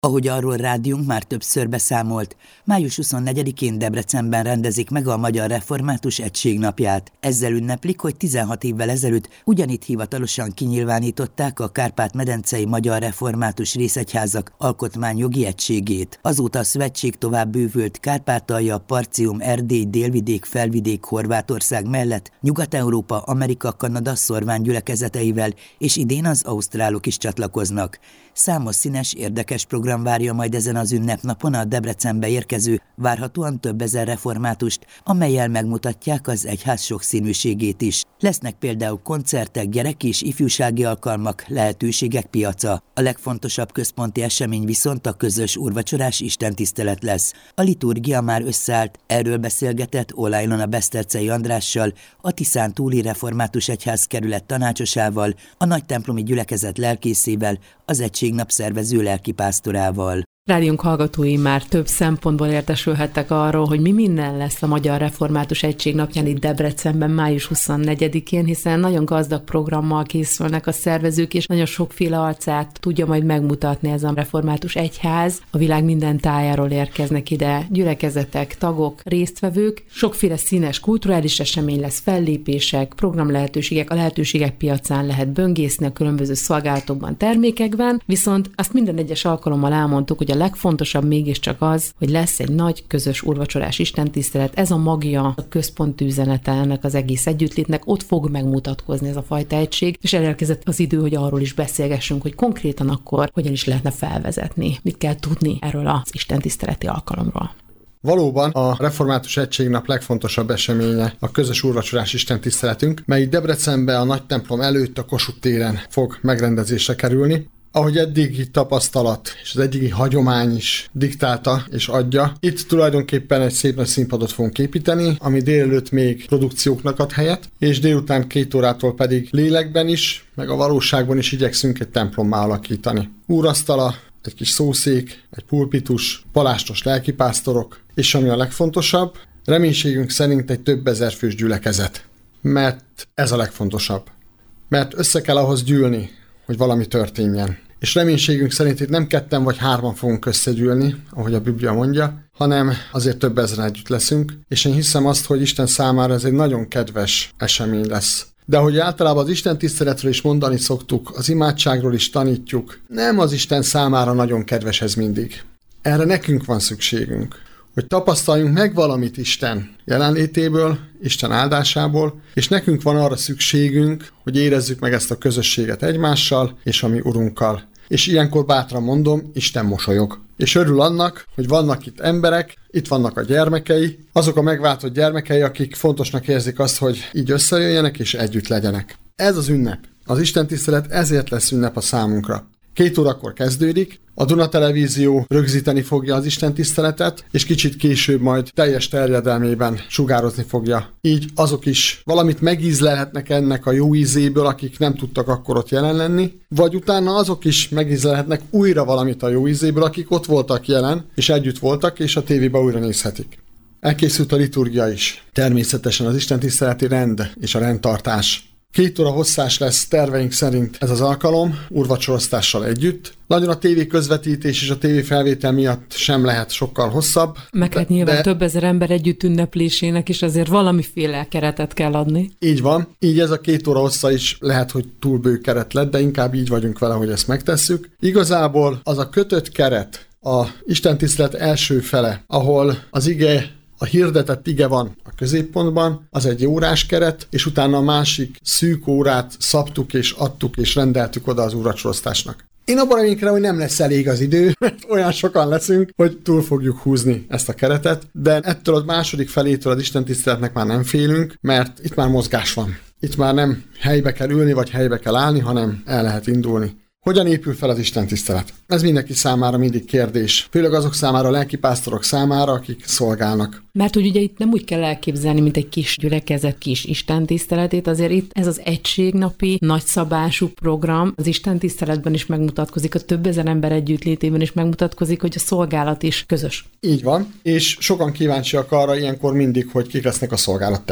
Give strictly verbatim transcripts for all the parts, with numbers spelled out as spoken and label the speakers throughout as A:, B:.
A: Ahogy arról rádiónk már többször beszámolt, május huszonnegyedikén Debrecenben rendezik meg a Magyar Református Egység napját. Ezzel ünneplik, hogy tizenhat évvel ezelőtt ugyanitt hivatalosan kinyilvánították a Kárpát-medencei Magyar Református Részegyházak alkotmányjogi egységét. Azóta a szövetség tovább bővült Kárpátalja, Partium, Erdély, Délvidék, Felvidék, Horvátország mellett Nyugat-Európa, Amerika, Kanada szorvány gyülekezeteivel, és idén az ausztrálok is csatlakoznak. Számos színes, érdekes program várja majd ezen az ünnepnapon a Debrecenbe érkező, várhatóan több ezer reformátust, amellyel megmutatják az egyház sokszínűségét is. Lesznek például koncertek, gyerek- és ifjúsági alkalmak, lehetőségek piaca. A legfontosabb központi esemény viszont a közös úrvacsorás istentisztelet lesz. A liturgia már összeállt, erről beszélgetett Oláj Ilona Besztercei Andrással, a Tiszántúli Református Egyház kerület tanácsosával, a nagytemplomi gyülekezet lelkészével, az Egységnap szervező lelkipásztorával.
B: Rádiónk hallgatói már több szempontból értesülhettek arról, hogy mi minden lesz a Magyar Református Egység napján itt Debrecenben május huszonnegyedikén, hiszen nagyon gazdag programmal készülnek a szervezők, és nagyon sokféle arcát tudja majd megmutatni ez a Református Egyház. A világ minden tájáról érkeznek ide gyülekezetek, tagok, résztvevők. Sokféle színes kulturális esemény lesz, fellépések, programlehetőségek, a lehetőségek piacán lehet böngészni a különböző szolgálatokban, termékekben, viszont azt minden egyes alkalommal elmondtuk, hogy a legfontosabb mégiscsak az, hogy lesz egy nagy közös úrvacsorás istentisztelet. Ez a magja, a központi üzenete ennek az egész együttlétnek, ott fog megmutatkozni ez a fajta egység, és elérkezett az idő, hogy arról is beszélgessünk, hogy konkrétan akkor hogyan is lehetne felvezetni, mit kell tudni erről az istentiszteleti alkalomról.
C: Valóban a Református Egységnap legfontosabb eseménye a közös úrvacsorás istentiszteletünk, mely Debrecenben a nagy templom előtt a Kossuth téren fog megrendezésre kerülni. Ahogy eddigi tapasztalat és az eddigi hagyomány is diktálta és adja, itt tulajdonképpen egy szép nagy színpadot fogunk építeni, ami délelőtt még produkcióknak ad helyet, és délután két órától pedig lélekben is, meg a valóságban is igyekszünk egy templommá alakítani. Úrasztala, egy kis szószék, egy pulpitus, palástos lelkipásztorok, és ami a legfontosabb, reménységünk szerint egy több ezer fős gyülekezet. Mert ez a legfontosabb. Mert össze kell ahhoz gyűlni, hogy valami történjen. És reménységünk szerint itt nem ketten vagy hárman fogunk összegyűlni, ahogy a Biblia mondja, hanem azért több ezeren együtt leszünk, és én hiszem azt, hogy Isten számára ez egy nagyon kedves esemény lesz. De ahogy általában az Isten tiszteletről is mondani szoktuk, az imádságról is tanítjuk, nem az Isten számára nagyon kedves ez mindig. Erre nekünk van szükségünk, hogy tapasztaljunk meg valamit Isten jelenlétéből, Isten áldásából, és nekünk van arra szükségünk, hogy érezzük meg ezt a közösséget egymással és a mi Urunkkal. És ilyenkor bátran mondom, Isten mosolyog. És örül annak, hogy vannak itt emberek, itt vannak a gyermekei, azok a megváltott gyermekei, akik fontosnak érzik azt, hogy így összejöjjenek és együtt legyenek. Ez az ünnep. Az istentisztelet ezért lesz ünnep a számunkra. Két órakor kezdődik, a Duna Televízió rögzíteni fogja az istentiszteletet, és kicsit később majd teljes terjedelmében sugározni fogja. Így azok is valamit megízlelhetnek ennek a jó ízéből, akik nem tudtak akkor ott jelen lenni, vagy utána azok is megízlelhetnek újra valamit a jó ízéből, akik ott voltak jelen, és együtt voltak, és a tévébe újra nézhetik. Elkészült a liturgia is. Természetesen az istentiszteleti rend és a rendtartás. Két óra hosszás lesz terveink szerint ez az alkalom, úrvacsorosztással együtt. Nagyon a tévé közvetítés és a tévé felvétel miatt sem lehet sokkal hosszabb.
B: Meg hát nyilván de... több ezer ember együtt ünneplésének is azért valamiféle keretet kell adni.
C: Így van. Így ez a két óra hossza is lehet, hogy túl bő keret lett, de inkább így vagyunk vele, hogy ezt megtesszük. Igazából az a kötött keret, a istentisztelet első fele, ahol az ige, a hirdetett ige van a középpontban, az egy órás keret, és utána a másik szűk órát szabtuk és adtuk és rendeltük oda az úrvacsorosztásnak. Én abban reménykedem, hogy nem lesz elég az idő, mert olyan sokan leszünk, hogy túl fogjuk húzni ezt a keretet, de ettől a második felétől az istentiszteletnek már nem félünk, mert itt már mozgás van. Itt már nem helybe kell ülni, vagy helybe kell állni, hanem el lehet indulni. Hogyan épül fel az istentisztelet? Ez mindenki számára mindig kérdés. Főleg azok számára, a lelkipásztorok számára, akik szolgálnak.
B: Mert hogy ugye itt nem úgy kell elképzelni, mint egy kis gyülekezet kis istentiszteletét, azért itt ez az egységnapi, nagyszabású program az istentiszteletben is megmutatkozik, a több ezer ember együttlétében is megmutatkozik, hogy a szolgálat is közös.
C: Így van, és sokan kíváncsiak arra ilyenkor mindig, hogy kik lesznek a szolgálattevők.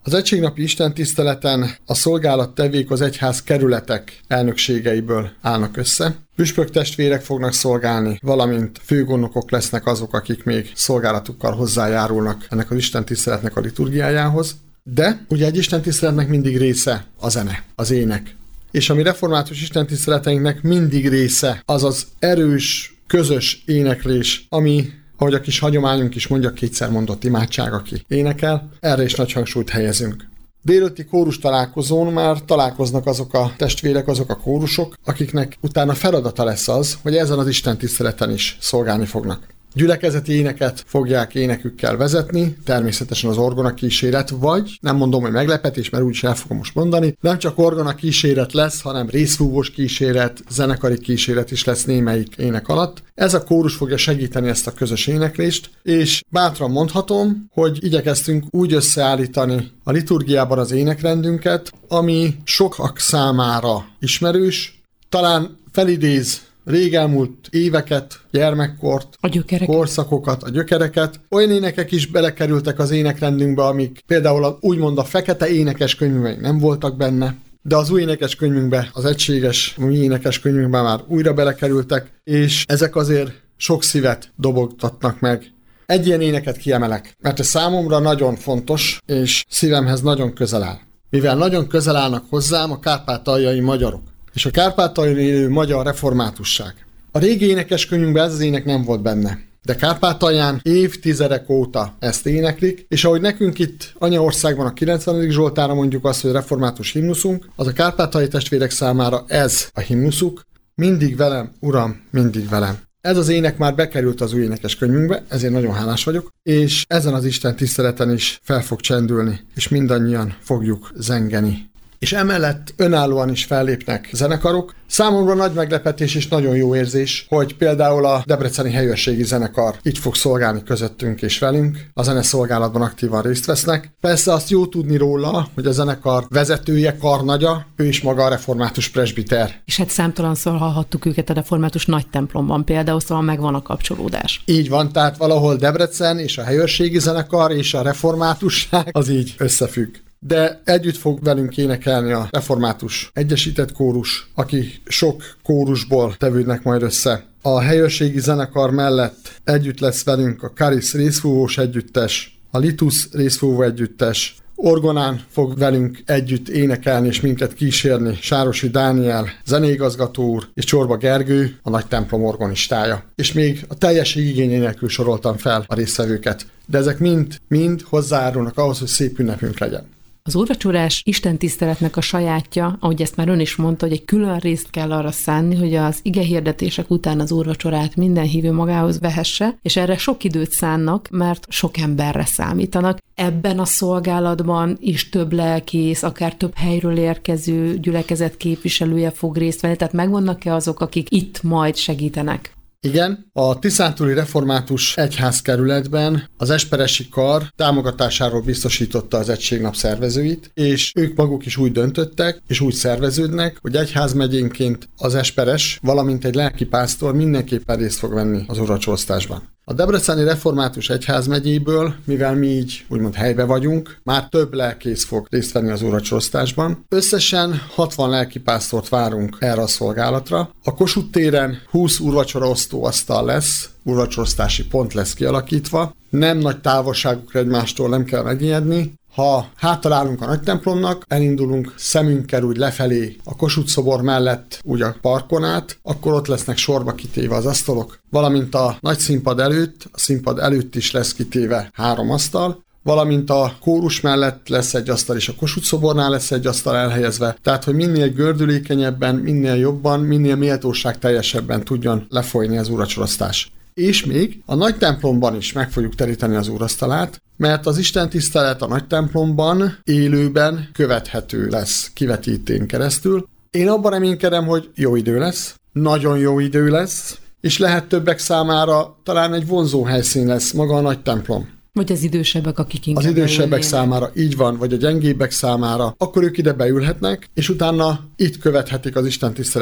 C: Az egységnapi istentiszteleten a szolgálattevék az egyház kerületek elnökségeiből állnak össze. Püspök testvérek fognak szolgálni, valamint főgondnokok lesznek azok, akik még szolgálatukkal hozzájárulnak ennek az istentiszteletnek a liturgiájához. De ugye egy istentiszteletnek mindig része a zene, az ének. És a mi református istentiszteleteinknek mindig része az az erős, közös éneklés, ami, ahogy a kis hagyományunk is mondja, kétszer mondott imádság, aki énekel, erre is nagy hangsúlyt helyezünk. Délőtti kórus találkozón már találkoznak azok a testvérek, azok a kórusok, akiknek utána feladata lesz az, hogy ezen az istentiszteleten is szolgálni fognak. Gyülekezeti éneket fogják énekükkel vezetni, természetesen az orgona kíséret, vagy, nem mondom, hogy meglepetés, mert úgyis el fogom most mondani, nem csak orgona kíséret lesz, hanem részfúvós kíséret, zenekari kíséret is lesz némelyik ének alatt. Ez a kórus fogja segíteni ezt a közös éneklést, és bátran mondhatom, hogy igyekeztünk úgy összeállítani a liturgiában az énekrendünket, ami sokak számára ismerős, talán felidéz rég elmúlt éveket, gyermekkort,
B: a gyökereket.
C: korszakokat, a gyökereket. Olyan énekek is belekerültek az énekrendünkbe, amik például a, úgymond a fekete énekeskönyvünkben nem voltak benne, de az új énekeskönyvünkbe, az egységes mi énekeskönyvünkben már újra belekerültek, és ezek azért sok szívet dobogtatnak meg. Egy ilyen éneket kiemelek, mert ez számomra nagyon fontos, és szívemhez nagyon közel áll. Mivel nagyon közel állnak hozzám a kárpátaljai magyarok, és a Kárpátalján élő magyar reformátusság. A régi énekeskönyvünkben ez az ének nem volt benne, de Kárpátalján évtizedek óta ezt éneklik, és ahogy nekünk itt anyaországban a kilencvenedik Zsoltára mondjuk azt, hogy református himnuszunk, az a kárpátaljai testvérek számára ez a himnuszuk, mindig velem, Uram, mindig velem. Ez az ének már bekerült az új énekeskönyvünkbe, ezért nagyon hálás vagyok, és ezen az Isten tiszteleten is fel fog csendülni, és mindannyian fogjuk zengeni. És emellett önállóan is fellépnek zenekarok. Számomra nagy meglepetés és nagyon jó érzés, hogy például a Debreceni Helyőrségi Zenekar itt fog szolgálni közöttünk és velünk, a zeneszolgálatban aktívan részt vesznek. Persze azt jó tudni róla, hogy a zenekar vezetője, karnagya, ő is maga a református presbiter.
B: És hát számtalanszor hallhattuk őket a református nagy templomban például, szóval megvan a kapcsolódás.
C: Így van, tehát valahol Debrecen és a Helyőrségi Zenekar és a reformátusság az így összefügg. De együtt fog velünk énekelni a református egyesített kórus, aki sok kórusból tevődnek majd össze. A helyőrségi zenekar mellett együtt lesz velünk a Karis részfúvós együttes, a Litus részfúvó együttes, orgonán fog velünk együtt énekelni és minket kísérni Sárosi Dániel, zenéigazgató úr, és Csorba Gergő, a nagy templom orgonistája. És még a teljesség igényé nélkül soroltam fel a résztvevőket. De ezek mind, mind hozzájárulnak ahhoz, hogy szép ünnepünk legyen.
B: Az úrvacsorás istentiszteletnek a sajátja, ahogy ezt már ön is mondta, hogy egy külön részt kell arra szánni, hogy az igehirdetések után az úrvacsorát minden hívő magához vehesse, és erre sok időt szánnak, mert sok emberre számítanak. Ebben a szolgálatban is több lelkész, akár több helyről érkező gyülekezet képviselője fog részt venni, tehát megvannak-e azok, akik itt majd segítenek?
C: Igen, a Tiszántúli Református Egyházkerületben az Esperesi Kar támogatásáról biztosította az egységnap szervezőit, és ők maguk is úgy döntöttek, és úgy szerveződnek, hogy egyházmegyénként az Esperes, valamint egy lelkipásztor mindenképpen részt fog venni az úrvacsorosztásban. A Debreceni Református Egyházmegyéből, mivel mi így úgymond helybe vagyunk, már több lelkész fog részt venni az úrvacsoroztásban. Összesen hatvan lelkipásztort várunk erre a szolgálatra. A Kossuth téren húsz úrvacsora osztóasztal lesz, úrvacsorosztási pont lesz kialakítva. Nem nagy távolságukra egymástól nem kell megijedni. Ha hátalálunk a nagy templomnak, elindulunk szemünkkel úgy lefelé a Kossuth szobor mellett, úgy a parkon át, akkor ott lesznek sorba kitéve az asztalok, valamint a nagy színpad előtt, a színpad előtt is lesz kitéve három asztal, valamint a kórus mellett lesz egy asztal, és a Kossuth szobornál lesz egy asztal elhelyezve, tehát hogy minél gördülékenyebben, minél jobban, minél méltóság teljesebben tudjon lefolyni az úrvacsoroztás. És még a nagy templomban is meg fogjuk teríteni az úrasztalát, mert az istentisztelet a nagy templomban élőben követhető lesz kivetítén keresztül. Én abban reménykedem, hogy jó idő lesz, nagyon jó idő lesz, és lehet többek számára talán egy vonzó helyszín lesz maga a nagy templom.
B: Vagy az idősebbek, akik inkább
C: Az idősebbek
B: beülnének.
C: számára, így van, vagy a gyengébbek számára, akkor ők ide beülhetnek, és utána itt követhetik az istentisztelet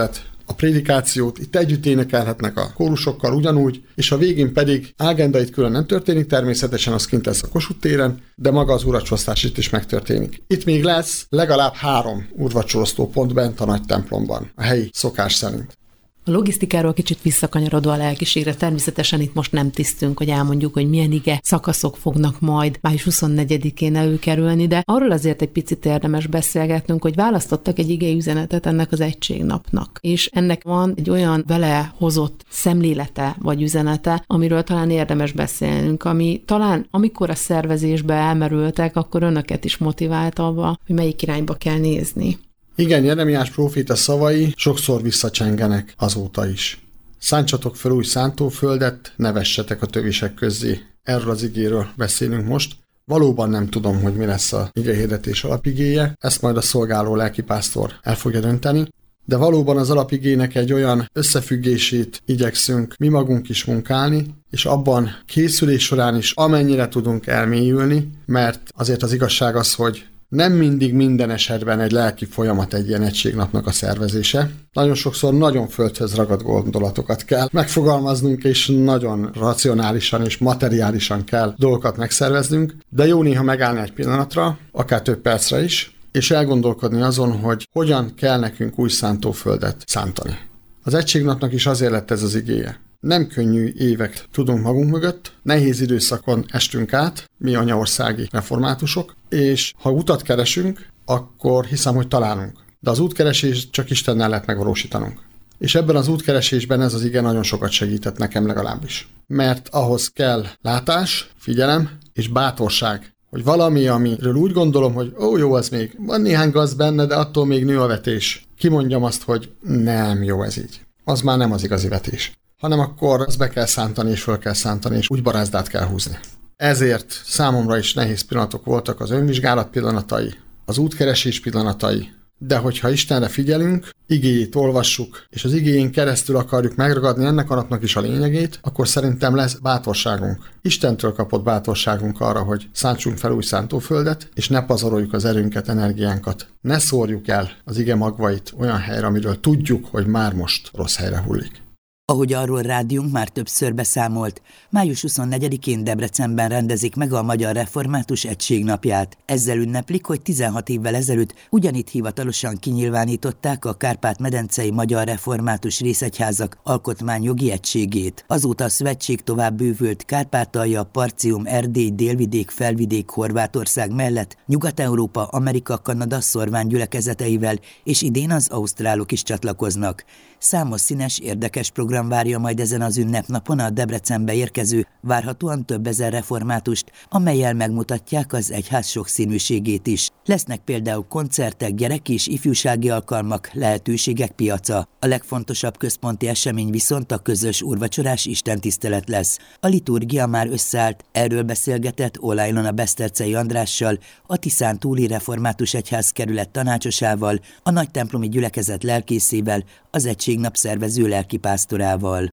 C: a prédikációt, itt együtt énekelhetnek a kórusokkal ugyanúgy, és a végén pedig ágenda itt külön nem történik, természetesen az kint lesz a Kossuth téren, de maga az úrvacsoroztatás itt is megtörténik. Itt még lesz legalább három úrvacsoroztó pont bent a nagy templomban, a helyi szokás szerint.
B: A logisztikáról kicsit visszakanyarodva a lelkiségre, természetesen itt most nem tisztünk, hogy elmondjuk, hogy milyen ige szakaszok fognak majd május huszonnegyedikén előkerülni, de arról azért egy picit érdemes beszélgetnünk, hogy választottak egy igei üzenetet ennek az egységnapnak. És ennek van egy olyan vele hozott szemlélete vagy üzenete, amiről talán érdemes beszélnünk, ami talán amikor a szervezésbe elmerültek, akkor önöket is motivált abba, hogy melyik irányba kell nézni.
C: Igen, Jeremiás próféta szavai sokszor visszacsengenek azóta is. Szántsatok fel új szántóföldet, ne vessetek a tövisek közzé. Erről az igéről beszélünk most. Valóban nem tudom, hogy mi lesz a igehirdetés alapigéje, ezt majd a szolgáló lelkipásztor el fogja dönteni, de valóban az alapigének egy olyan összefüggését igyekszünk mi magunk is munkálni, és abban készülés során is amennyire tudunk elmélyülni, mert azért az igazság az, hogy nem mindig minden esetben egy lelki folyamat egy ilyen egységnapnak a szervezése. Nagyon sokszor nagyon földhöz ragadt gondolatokat kell megfogalmaznunk, és nagyon racionálisan és materiálisan kell dolgokat megszerveznünk, de jó néha megállni egy pillanatra, akár több percre is, és elgondolkodni azon, hogy hogyan kell nekünk új szántóföldet szántani. Az egységnapnak is azért lett ez az igéje. Nem könnyű évek tudunk magunk mögött, nehéz időszakon estünk át, mi anyaországi reformátusok, és ha utat keresünk, akkor hiszem, hogy találunk. De az útkeresés csak Istennel lehet megvalósítanunk. És ebben az útkeresésben ez az ige nagyon sokat segített nekem legalábbis. Mert ahhoz kell látás, figyelem és bátorság, hogy valami, amiről úgy gondolom, hogy ó, jó, ez még van néhány gaz benne, de attól még nő a vetés. Kimondjam azt, hogy nem jó ez így. Az már nem az igazi vetés. Hanem akkor azt be kell szántani, és föl kell szántani, és úgy barázdát kell húzni. Ezért számomra is nehéz pillanatok voltak az önvizsgálat pillanatai, az útkeresés pillanatai, de hogyha Istenre figyelünk, igéjét olvassuk, és az igéjén keresztül akarjuk megragadni ennek a napnak is a lényegét, akkor szerintem lesz bátorságunk. Istentől kapott bátorságunk arra, hogy szántsunk fel új szántóföldet, és ne pazaroljuk az erőnket, energiánkat. Ne szórjuk el az ige magvait olyan helyre, amiről tudjuk, hogy már most rossz helyre hullik.
A: Ahogy arról rádiónk már többször beszámolt, május huszonnegyedikén Debrecenben rendezik meg a Magyar Református Egységnapját. Ezzel ünneplik, hogy tizenhat évvel ezelőtt ugyanitt hivatalosan kinyilvánították a Kárpát-medencei Magyar Református Részegyházak alkotmányjogi egységét. Azóta a szövetség tovább bővült Kárpátalja, Partium, Erdély, Délvidék, Felvidék, Horvátország mellett Nyugat-Európa, Amerika, Kanada szorván gyülekezeteivel, és idén az ausztrálok is csatlakoznak. Számos színes, érdekes program várja majd ezen az ünnepnapon a Debrecenbe érkező, várhatóan több ezer reformátust, amellyel megmutatják az egyház sokszínűségét is. Lesznek például koncertek, gyereki és ifjúsági alkalmak, lehetőségek piaca. A legfontosabb központi esemény viszont a közös úrvacsorás istentisztelet lesz. A liturgia már összeállt, erről beszélgetett Olajlon a Besztercei Andrással, a Tiszántúli Református Egyház kerület tanácsosával, a nagytemplomi gyülekezet lelkészével, az egységnap szervező lelkipásztorával.